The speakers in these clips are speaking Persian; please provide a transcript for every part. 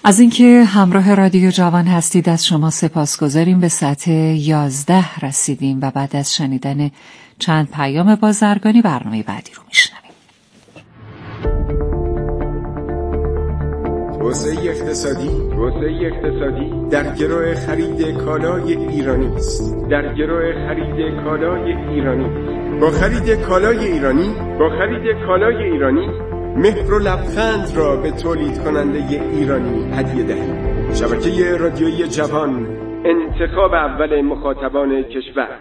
از اینکه همراه رادیو جوان هستید از شما سپاسگزاریم. به ساعت 11 رسیدیم و بعد از شنیدن چند پیام بازرگانی برنامه بعدی رو میشنویم. توسعه اقتصادی در گرو خرید کالای ایرانی است. با خرید کالای ایرانی مهر و لبخند را به تولید کننده ایرانی هدیه دهید. شبکه رادیویی جوان، انتخاب اول مخاطبان کشور.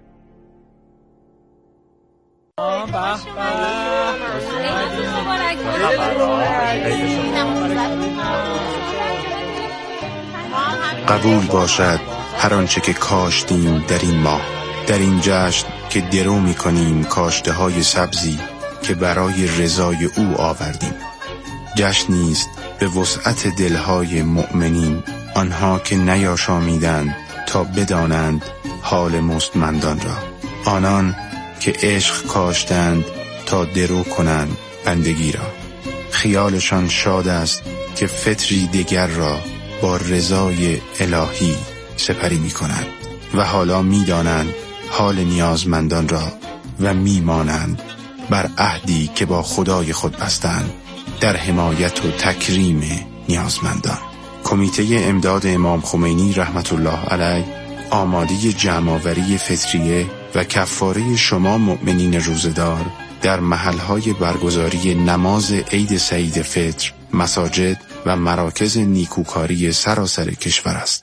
قبول باشد هر آنچه که کاشتیم در این ماه، در این جشن که درو می‌کنیم کاشته های سبزی که برای رضای او آوردیم. جشنی است به وسعت دلهای مؤمنین، آنها که نیاشامیدند تا بدانند حال مستمندان را، آنان که عشق کاشتند تا درو کنند بندگی را. خیالشان شاد است که فطری دیگر را با رضای الهی سپری می کنند و حالا می دانند حال نیازمندان را و می مانند بر عهدی که با خدای خود بستند در حمایت و تکریم نیازمندان. کمیته امداد امام خمینی رحمت الله علیه آماده جمع‌آوری فطریه و کفاره شما مؤمنین روزدار در محل‌های برگزاری نماز عید سعید فطر، مساجد و مراکز نیکوکاری سراسر کشور است.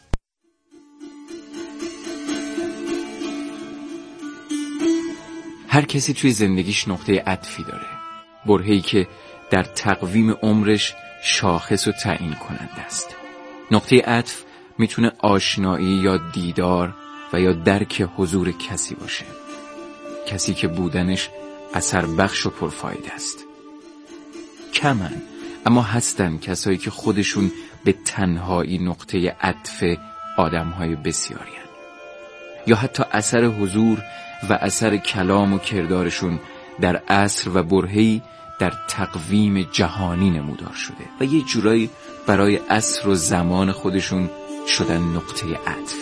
هر کسی توی زندگیش نقطه عطفی داره، برهه‌ای که در تقویم عمرش شاخص و تعیین کننده است. نقطه عطف میتونه آشنایی یا دیدار و یا درک حضور کسی باشه، کسی که بودنش اثر بخش و پرفایده است. کمن، اما هستن کسایی که خودشون به تنهایی نقطه عطف آدم‌های بسیاری هن. یا حتی اثر حضور و اثر کلام و کردارشون در عصر و برهه‌ای در تقویم جهانی نمودار شده و یه جورایی برای عصر و زمان خودشون شدن نقطه عطف.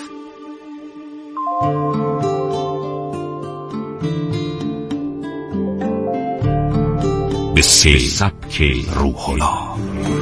به سبک روح الله.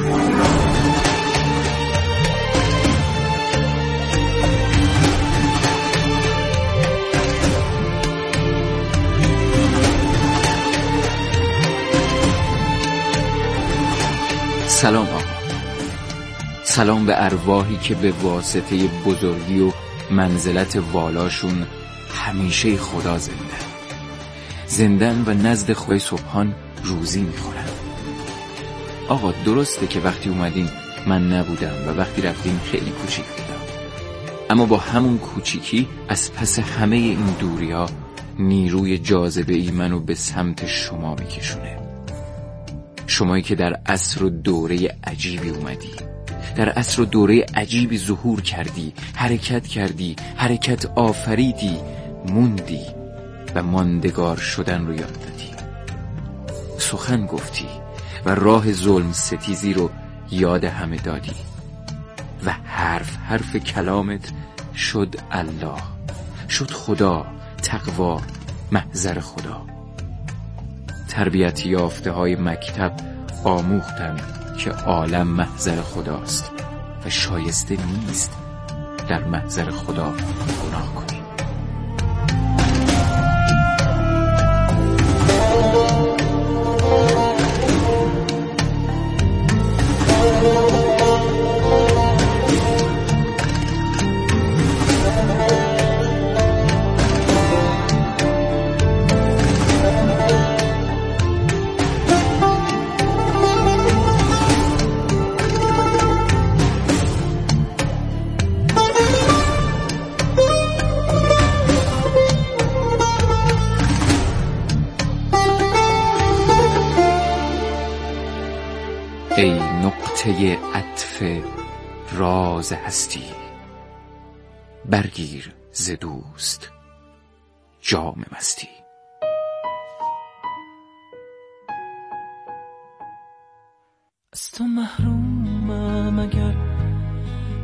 سلام آقا، سلام به ارواحی که به واسطه بزرگی و منزلت والاشون همیشه خدا زندن و نزد خدای سبحان روزی میخورن. آقا درسته که وقتی اومدین من نبودم و وقتی رفتین خیلی کوچیک بودم، اما با همون کوچیکی از پس همه این دوری‌ها نیروی جاذبه ای منو به سمت شما میکشونه. شمایی که در عصر و دوره عجیبی اومدی، در عصر و دوره عجیبی ظهور کردی، حرکت کردی، حرکت آفریدی، موندی و ماندگار شدن رو یاد دادی. سخن گفتی و راه ظلم ستیزی رو یاد همه دادی و حرف کلامت شد الله، شد خدا، تقوا، محضر خدا. تربیت یافته های مکتب آموختن که عالم محضر خداست و شایسته نیست در محضر خدا گناه کنی. ای نقطه عطف راز هستی، برگیر ز دوست جام مستی. از تو محرومم اگر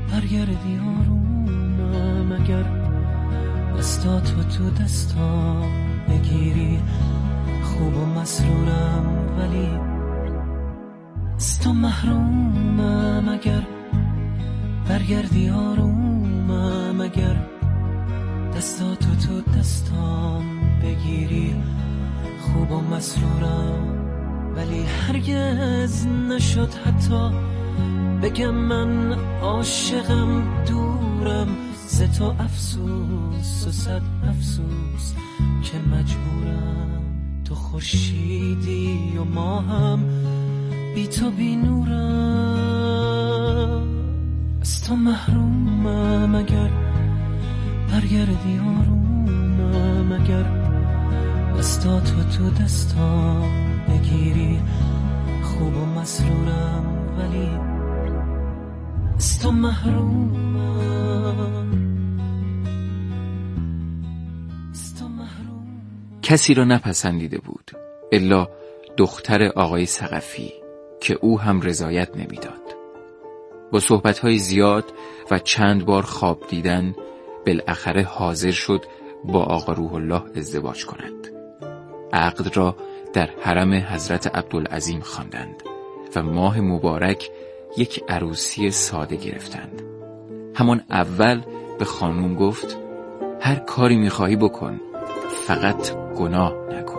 برگردی آرومم اگر دستاتو تو دستام بگیری. خوب و مسرورم ولی از تو محرومم اگر برگردی آرومم اگر دستاتو تو دستام بگیری. خوب و مسرورم ولی هرگز نشد حتی بگم من عاشقم. دورم ز تو افسوس و صد افسوس که مجبورم. تو خورشیدی و ما هم بی تو بی نورم. از تو محرومم اگر برگردی آرومم اگر دستاتو تو دستام بگیری. خوب و مسرورم ولی از تو محرومم. کسی را نپسندیده بود الا دختر آقای ثقفی که او هم رضایت نمیداد. با صحبت‌های زیاد و چند بار خواب دیدن بالاخره حاضر شد با آقا روح الله ازدواج کند. عقد را در حرم حضرت عبدالعظیم خواندند و ماه مبارک یک عروسی ساده گرفتند. همان اول به خانوم گفت هر کاری می‌خواهی بکن، فقط گناه نکن.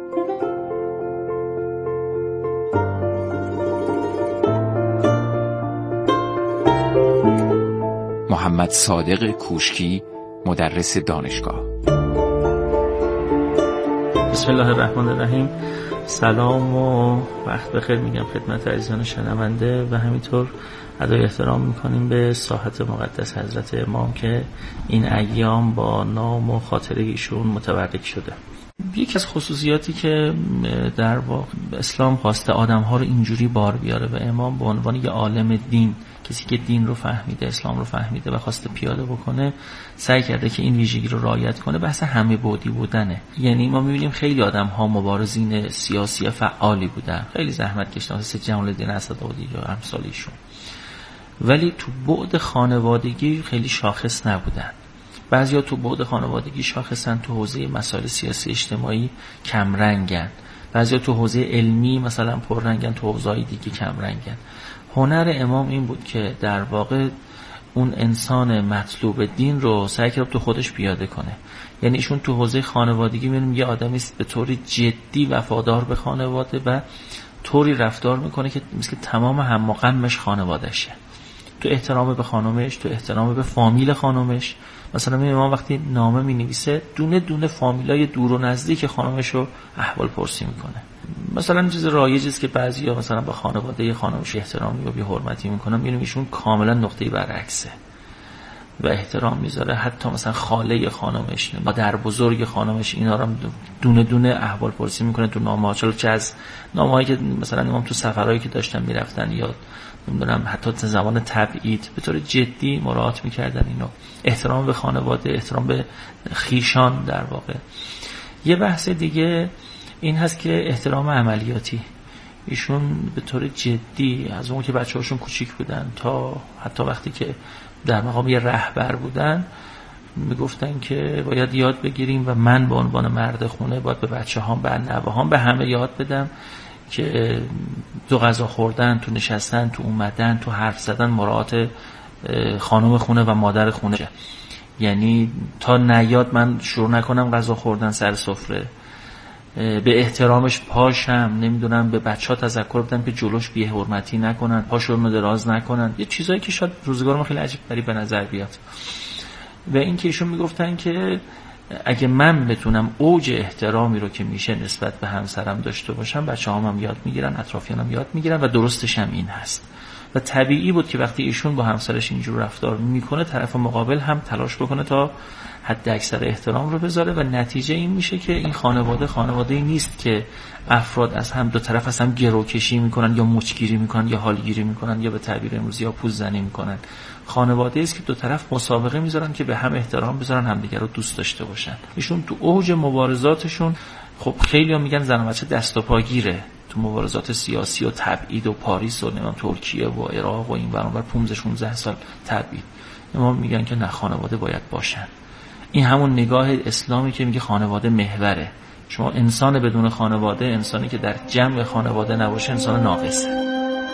محمد صادق کوشکی، مدرس دانشگاه. بسم الله الرحمن الرحیم. سلام و وقت بخیر میگم خدمت عزیزان شنونده و همینطور ادای احترام میکنیم به ساحت مقدس حضرت امام که این ایام با نام و خاطره ایشون متبرک شده. یکی از خصوصیاتی که در واقع اسلام خواسته آدم‌ها رو اینجوری بار بیاره و امام به عنوان یه عالم دین، کسی که دین رو فهمیده، اسلام رو فهمیده و خواسته پیاده بکنه، سعی کرده که این ویژگی رو رعایت کنه. بحث همه بعدی بودنه. یعنی ما می‌بینیم خیلی آدم‌ها مبارزین سیاسی فعالی بودن، خیلی زحمت کشیدن، مثل جمال الدین اسدآبادی یا امثالشون، ولی تو بعد خانوادگی خیلی شاخص نبودن. بعضیا تو بعد خانوادگی شاخصن، تو حوزه مسائل سیاسی اجتماعی کم رنگن. بعضیا تو حوزه علمی مثلا پررنگن، تو حوزه‌های دیگه کم رنگن. هنر امام این بود که در واقع اون انسان مطلوب دین رو سعی کرد تو خودش پیاده کنه. یعنی ایشون تو حوزه خانوادگی می‌بینیم یه آدمی است به طور جدی وفادار به خانواده و طوری رفتار میکنه که مثل تمام هم و غمش خانواده‌شه. تو احترام به خانومش، تو احترام به فامیل خانومش. مثلا امام وقتی نامه می‌نویسه دونه دونه فامیلای دور و نزدیک خانومش رو احوال پرسی میکنه. مثلا این چیز رایجی است که بعضیا مثلا به خانواده خانومش احترامی و بی‌حرمتی میکنن، می‌بینیم ایشون کاملا نقطه برعکسه و احترام میذاره. حتی مثلا خاله خانومش، مادر بزرگ خانومش، اینا رو دونه دونه احوال پرسی میکنه تو نامه‌ها. چه از نامه‌هایی که مثلا امام تو سفرهایی که داشتن میرفتن یا نمیدونم حتی تا زمان تبعید به طور جدی مراعات میکردن اینو. احترام به خانواده، احترام به خیشان در واقع. یه بحث دیگه این هست که احترام عملیاتی. ایشون به طور جدی از اون که بچه‌هاشون کوچیک بودن تا حتی وقتی که در مقام یه رهبر بودن میگفتن که باید یاد بگیریم و من به عنوان مرد خونه باید به بچه‌هام، به نوه‌هام، به همه یاد بدم که تو غذا خوردن، تو نشستن، تو اومدن، تو حرف زدن مراعات خانم خونه و مادر خونه. یعنی تا نیاد من شروع نکنم غذا خوردن سر سفره. به احترامش پاشم، نمیدونم به بچه‌ها تذکر بدم که جلوش بی‌حرمتی نکنن، پاشون رو دراز نکنن. یه چیزایی که شاید روزگار ما خیلی عجیب غریب به نظر بیاد. و این که ایشون میگفتن که اگه من بتونم اوج احترامی رو که میشه نسبت به همسرم داشته باشم، بچه‌هام هم یاد میگیرن، اطرافیانم یاد میگیرن و درستش هم این هست. و طبیعی بود که وقتی ایشون با همسرش اینجور رفتار میکنه، طرف مقابل هم تلاش بکنه تا حد اکثر احترام رو بذاره و نتیجه این میشه که این خانواده‌ای نیست که افراد از هم دو طرف از هم گروکشی میکنن یا مچگیری میکنن یا حالگیری میکنن یا به تعبیر امروزی یا پوززنی میکنن. خانواده است که دو طرف مسابقه میذارن که به هم احترام بذارن، همدیگه رو دوست داشته باشن. ایشون تو اوج مبارزاتشون، خب خیلی‌ها میگن زن و بچه دست و پاگیره تو مبارزات سیاسی و تبعید و پاریس و ترکیه و عراق و این برانور 15-16 سال تبعید. امام میگن که نه، خانواده باید باشن. این همون نگاه اسلامی که میگه خانواده محوره. شما انسان بدون خانواده، انسانی که در جمع خانواده نباشه، انسان ناقصه.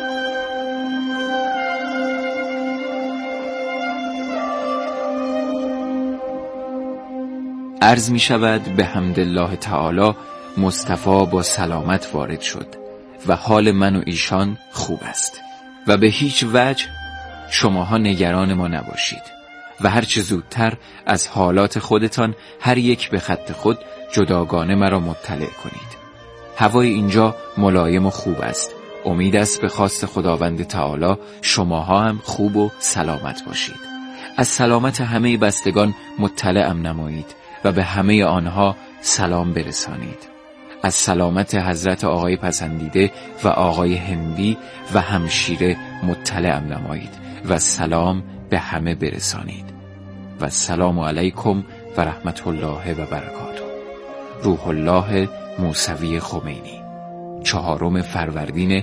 عرض می شود به حمدالله تعالی مصطفی با سلامت وارد شد و حال من و ایشان خوب است و به هیچ وجه شماها نگران ما نباشید و هرچه زودتر از حالات خودتان هر یک به خط خود جداگانه مرا مطلع کنید. هوای اینجا ملایم و خوب است. امید است به خواست خداوند تعالی شماها هم خوب و سلامت باشید. از سلامت همه بستگان مطلعم نمایید و به همه آنها سلام برسانید. از سلامت حضرت آقای پسندیده و آقای هندی و همشیره مطلعم نمایید و سلام به همه برسانید. و السلام علیکم و رحمت الله و برکاته. روح الله موسوی خمینی، 4 فروردین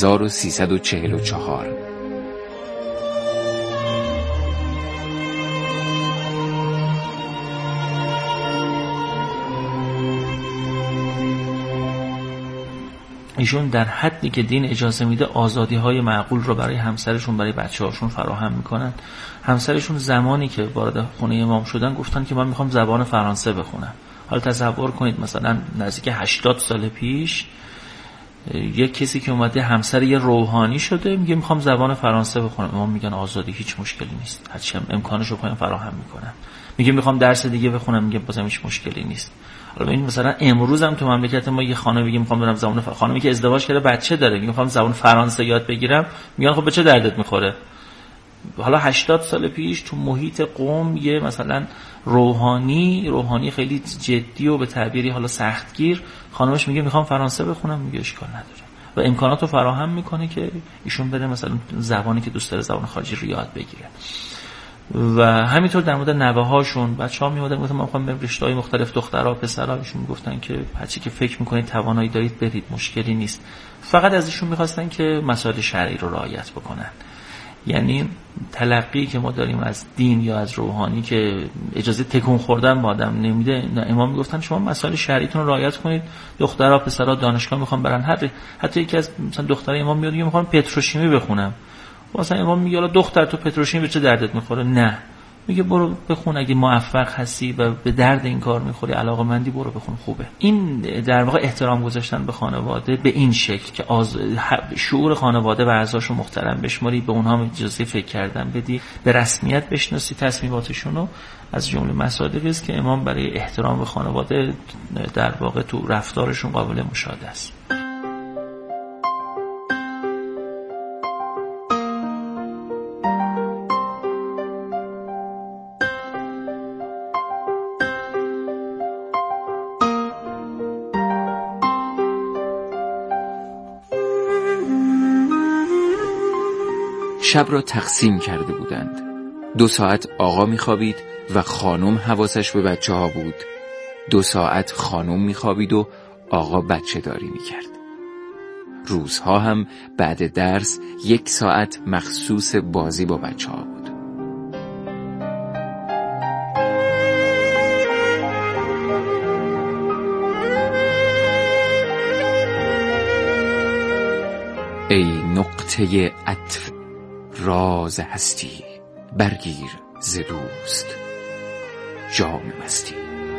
1344. ایشون در حدی که دین اجازه میده آزادی‌های معقول رو برای همسرشون، برای بچه‌هاشون فراهم میکنن. همسرشون زمانی که وارد خونه امام شدن گفتن که من میخوام زبان فرانسه بخونم. حالا تصور کنید مثلا نزدیک 80 سال پیش یک کسی که اومده همسر یه روحانی شده میگه میخوام زبان فرانسه بخونم. امام میگن آزادی، هیچ مشکلی نیست، هرچی امکانش رو فراهم میکنم. میگه میخوام درس دیگه بخونم، میگه بازم هیچ مشکلی نیست. حالا این مثلا امروز هم تو مملکت ما یه خانم میگه میخوام برم زبان خانمی که ازدواج کرده بچه داره میگه میخوام زبان فرانسه یاد بگیرم، میگن خب به چه دردت میخوره؟ حالا 80 سال پیش تو محیط قم یه مثلا روحانی خیلی جدی و به تعبیری حالا سختگیر خانمش میگه میخوام فرانسه بخونم، میگه اشکال نداره و امکاناتو فراهم میکنه که ایشون بره مثلا زبانی که دوست داره زبان خارجی رو یاد بگیره. و همینطور در مورد نوه‌هاشون بچه‌ها میومدن گفتن ما می‌خوایم بریم رشته‌های مختلف، دخترها پسرها، ایشون میگفتن که هرچی که فکر می‌کنید توانایی دارید برید، مشکلی نیست. فقط از ایشون می‌خواستن که مسائل شرعی رو رعایت بکنن. یعنی تلقی که ما داریم از دین یا از روحانی که اجازه تکون خوردن با آدم نمیده، امام میگفتن شما مسائل شرعیتون رو رعایت کنید. دخترها پسرها دانشگاه میخوان برن، حتی یکی از مثلا دخترای امام میاد میگه میخوام پتروشیمی بخونم. مثلا امام میگه حالا دختر تو پتروشیمی به چه دردت میخوره؟ نه، میگه برو بخون، اگه موفق هستی و به درد این کار میخوری، علاقه‌مندی، برو بخون، خوبه. این در واقع احترام گذاشتن به خانواده به این شکل که شعور خانواده و اعضاشو محترم بشماری، به اونها اجازه فکر کردن بدی، به رسمیت بشناسی تصمیماتشون رو، از جمله مصادیقی است که امام برای احترام به خانواده در واقع تو رفتارشون قابل مشاهده است. شب را تقسیم کرده بودند. 2 ساعت آقا میخوابید و خانم حواسش به بچه ها بود. 2 ساعت خانم میخوابید و آقا بچه داری میکرد. روزها هم بعد درس 1 ساعت مخصوص بازی با بچه ها بود. ای نقطه عطف راز هستی، برگیر ز دوست جام مستی.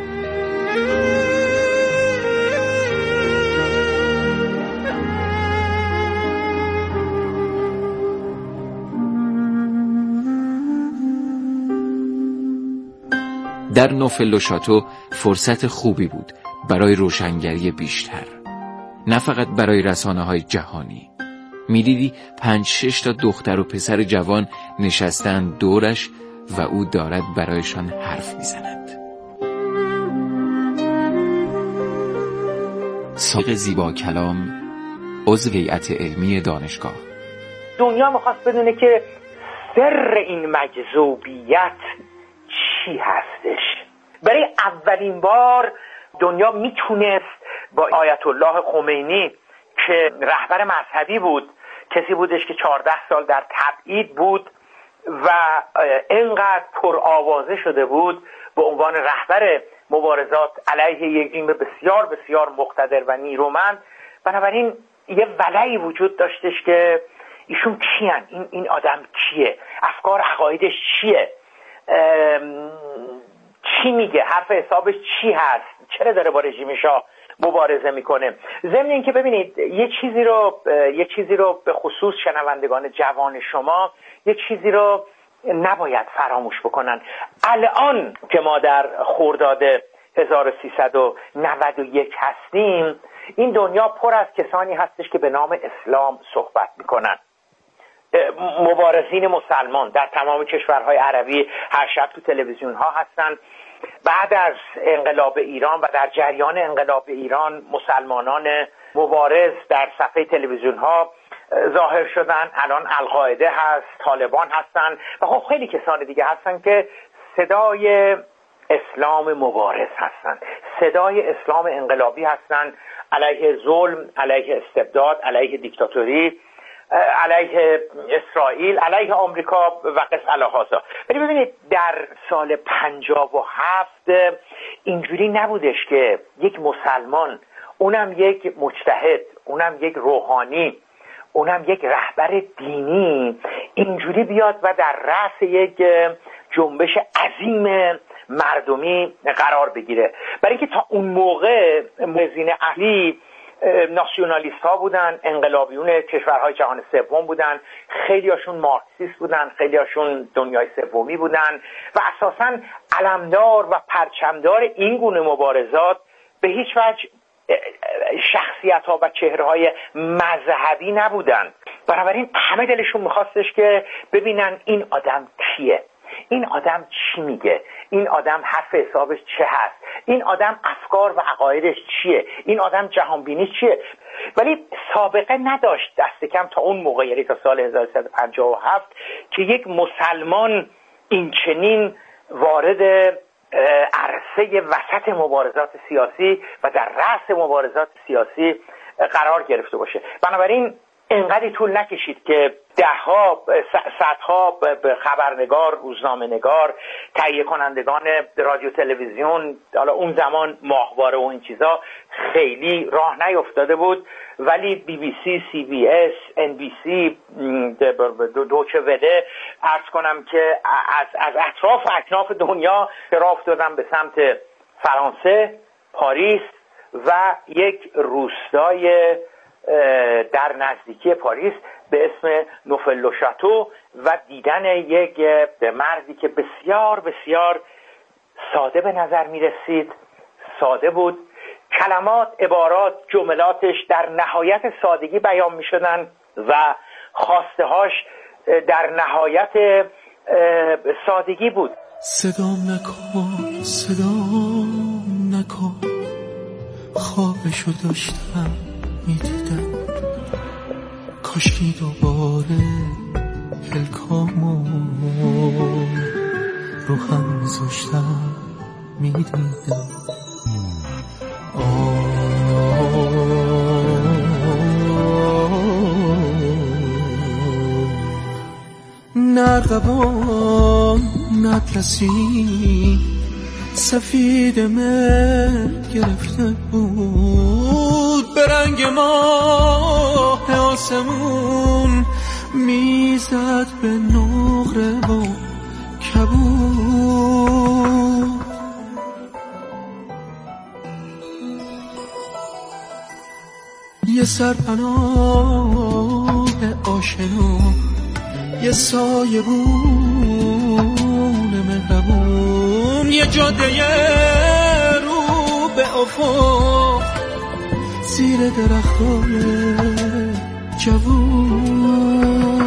در نوفل و شاتو فرصت خوبی بود برای روشنگری بیشتر، نه فقط برای رسانه‌های جهانی. می‌دیدی 5-6 تا دختر و پسر جوان نشستند دورش و او دارد برایشان حرف می‌زند. ساق زیبا کلام، عضو هیئت علمی دانشگاه. دنیا می‌خواست بدونه که سر این مجذوبیت چی هستش. برای اولین بار دنیا میتونست با آیت الله خمینی که رهبر مذهبی بود، کسی بودش که 14 سال در تبعید بود و اینقدر پرآوازه شده بود به عنوان رهبر مبارزات علیه یک رژیم بسیار بسیار مقتدر و نیرومند. بنابراین یه ولعی وجود داشتش که ایشون کیان، این آدم کیه، افکار عقایدش چیه، چی میگه، حرف حسابش چی هست، چرا داره با رژیم شاه مبارزه میکنه. ضمن اینکه ببینید یه چیزی رو به خصوص شنوندگان جوان شما یه چیزی رو نباید فراموش بکنن. الان که ما در خرداد 1391 هستیم، این دنیا پر از کسانی هستش که به نام اسلام صحبت میکنن. مبارزین مسلمان در تمام کشورهای عربی هر شب تو تلویزیون ها هستن. بعد از انقلاب ایران و در جریان انقلاب ایران مسلمانان مبارز در صفحه تلویزیون ها ظاهر شدن. الان القاعده هست، طالبان هستن و خب خیلی کسان دیگه هستن که صدای اسلام مبارز هستن، صدای اسلام انقلابی هستن، علیه ظلم، علیه استبداد، علیه دیکتاتوری، علیه اسرائیل، علیه آمریکا و قص الهازا. ولی ببینید در سال 57 اینجوری نبودش که یک مسلمان، اونم یک مجتهد، اونم یک روحانی، اونم یک رهبر دینی، اینجوری بیاد و در رأس یک جنبش عظیم مردمی قرار بگیره. برای اینکه تا اون موقع موزین اهلی ناسیونالیست ها بودن، انقلابیون کشورهای جهان سوم بودن، خیلی هاشون مارکسیست بودن، خیلی هاشون دنیای سومی بودن و اساساً علمدار و پرچمدار این گونه مبارزات به هیچ وجه شخصیت ها و چهره های مذهبی نبودن. بنابراین همه دلشون میخواستش که ببینن این آدم کیه، این آدم چی میگه، این آدم حرف حسابش چه هست، این آدم افکار و عقایدش چیه، این آدم جهانبینی چیه. ولی سابقه نداشت دست کم تا اون موقع، یعنی تا سال 1357 که یک مسلمان این چنین وارد عرصه وسط مبارزات سیاسی و در رأس مبارزات سیاسی قرار گرفته باشه. بنابراین انقدر طول نکشید که دهها صدها خبرنگار، روزنامه‌نگار، تهیه کنندگان رادیو تلویزیون، حالا اون زمان ماهواره و این چیزا خیلی راه نیفتاده بود، ولی بی بی سی، سی بی اس، ان بی سی، دوچه وله، عرض کنم که از اطراف و اکناف دنیا راه افتادن به سمت فرانسه، پاریس و یک روستای در نزدیکی پاریس به اسم نوفل-لو-شاتو و دیدن یک مردی که بسیار بسیار ساده به نظر می رسید. ساده بود، کلمات، عبارات، جملاتش در نهایت سادگی بیان می شدن و خواسته هاش در نهایت سادگی بود. صدام نکن، صدام نکن، خوابشو داشتم میدیدم، کاشکی دوباره پلکامو رو هم میذاشتم میدیدم. نردبان نترسی سفید مه گرفته بود، به رنگ ماه آسمون میزد به نقره و کبود. یه سرپناه آشنا، یه سایه بون مهربون، یه جاده رو به افق زیر درختای جوون.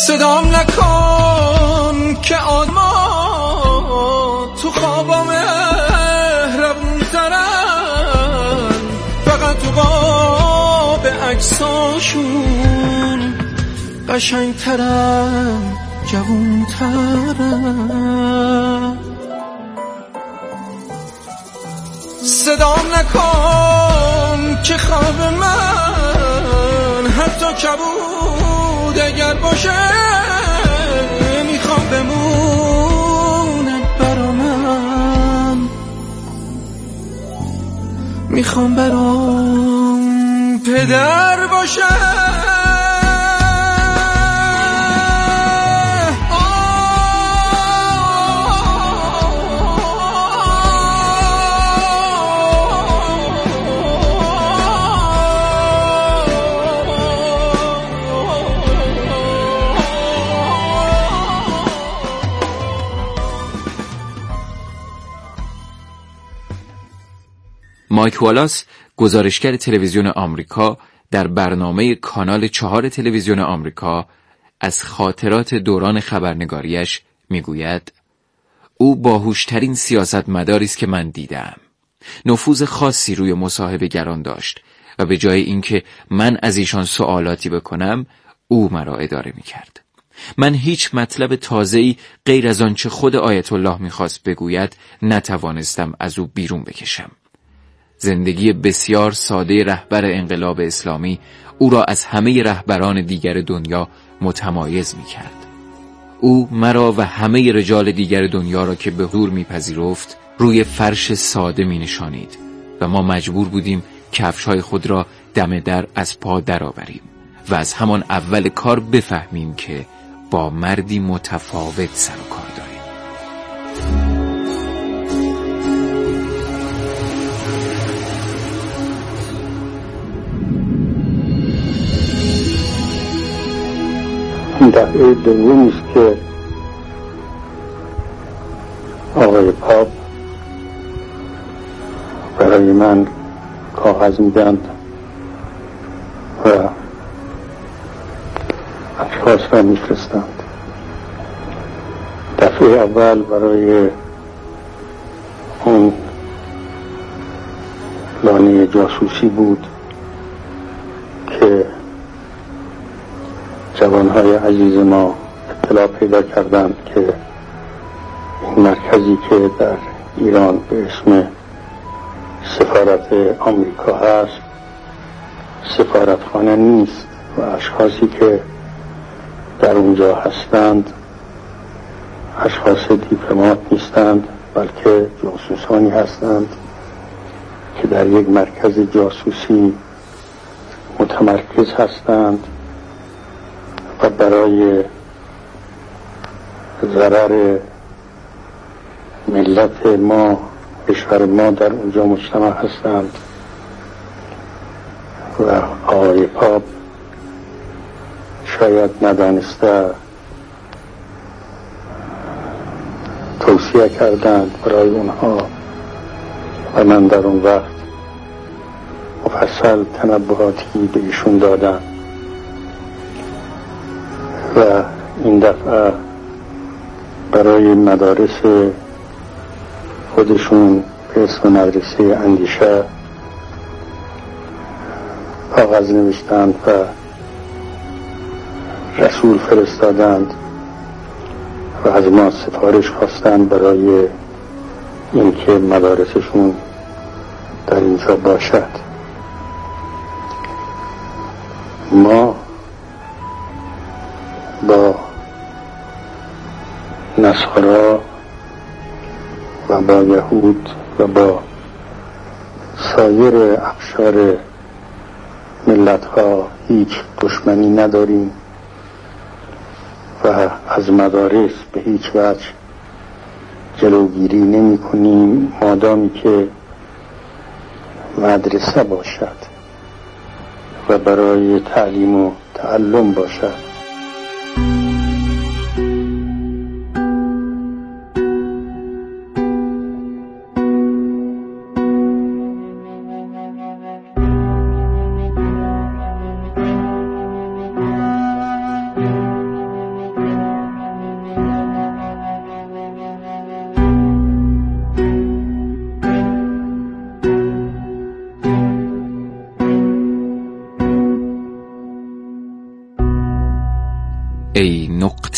صدام نکن که آدما تو خوابا مهربون ترن، فقط تو قاب عکساشون قشنگ ترن، جوون ترن. صدام نکن که خواب من حتی کبود اگر باشه میخوام بمونن برا من، میخوام برام پدر باشه. مایک والاس، گزارشگر تلویزیون آمریکا، در برنامه کانال 4 تلویزیون آمریکا از خاطرات دوران خبرنگاریش میگوید: او باهوشترین سیاستمداری است که من دیدم. نفوذ خاصی روی مصاحبه‌گران داشت و به جای اینکه من از ایشان سوالاتی بکنم، او مرا اداره میکرد. من هیچ مطلب تازه‌ای غیر از آنچه خود آیت الله میخواست بگوید نتوانستم از او بیرون بکشم. زندگی بسیار ساده رهبر انقلاب اسلامی او را از همه رهبران دیگر دنیا متمایز می‌کرد. او مرا و همه رجال دیگر دنیا را که به حضور می‌پذیرفت روی فرش ساده می‌نشانید و ما مجبور بودیم کفش‌های خود را دم در از پا درآوریم و از همان اول کار بفهمیم که با مردی متفاوت سر و کار داریم. این دفعه دومی است که آقای پاپ برای من کاغذ میدند و اشخاص را میفرستند. دفعه اول برای اون لانه جاسوسی بود که جوانهای عزیز ما اطلاع پیدا کردند که این مرکزی که در ایران به اسم سفارت آمریکا هست سفارتخانه نیست و اشخاصی که در اونجا هستند اشخاص دیپلمات نیستند، بلکه جاسوسانی هستند که در یک مرکز جاسوسی متمرکز هستند و برای ضرر ملت ما، کشور ما در اونجا مجتمع هستند. و آقای پاپ شاید ندانسته توصیه کردند برای اونها و من در اون وقت مفصل تنبهاتی به ایشون دادم و این دفعه برای مدارس خودشون به اسم مدرسه اندیشه کاغذ نوشتند و رسول فرستادند و از ما سفارش خواستند برای اینکه مدارسشون در اینجا باشد. ما با نصارا و با یهود و با سایر اقشار ملت ها هیچ دشمنی نداریم و از مدارس به هیچ وجه جلوگیری نمی کنیم مادامی که مدرسه باشد و برای تعلیم و تعلم باشد.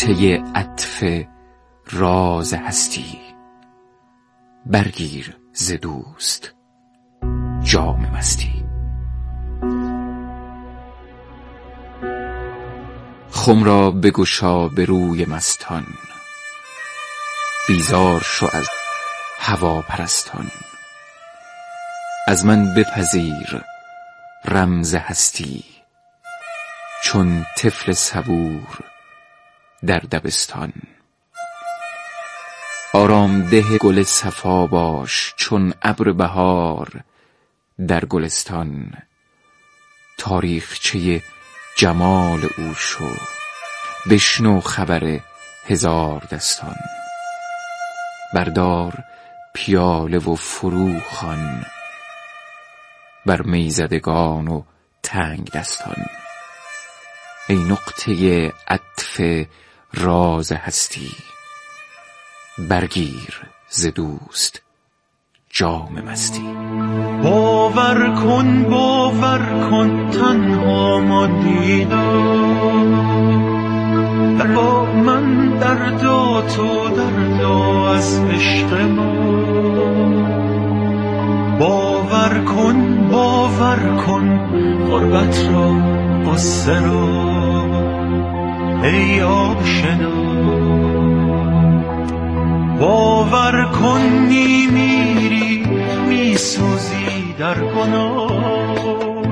نقطه عطف راز هستی، برگیر ز دوست جام مستی. خم را بگشا به روی مستان، بیزار شو از هوا پرستان. از من بپذیر رمز هستی، چون طفل صبور در دبستان. آرامده گل صفا باش، چون ابر بهار در گلستان. تاریخچه جمال او شو، بشنو خبر هزار دستان. بردار پیاله و فرو خوان، بر میزدگان و تنگ دستان. ای نقطه عطف راز هستی، برگیر ز دوست جام مستی. باور کن تنها ماندیدم، در با من دردا تو دردا از عشق ما. باور کن غربت را قصه را ای آشنا. باور کن میمیری میسوزی در گناه،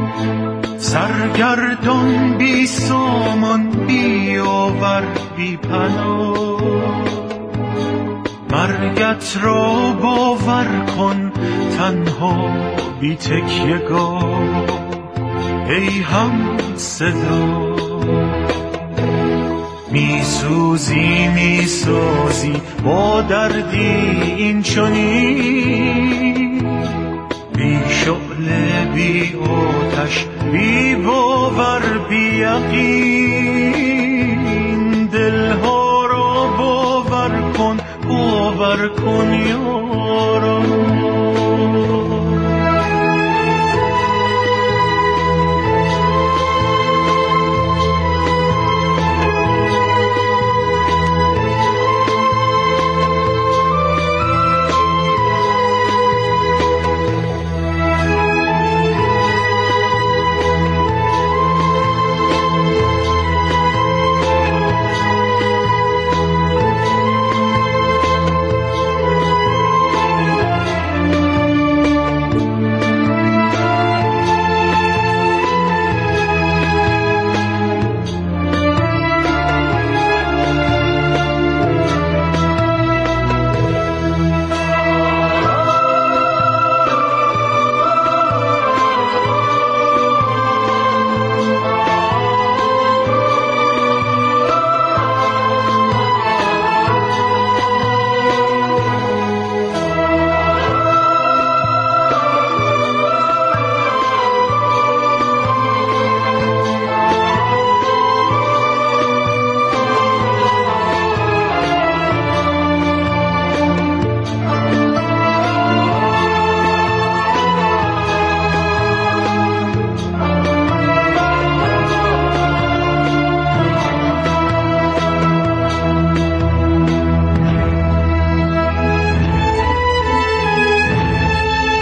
سرگردان بی سامان بی آور بی پناه. مرگت را باور کن تنها بی تکیه‌گاه ای هم صدا. میسوزی با دردی این چنین، بی شعله بی آتش بی باور بی یقین. دلها را باور کن یارا،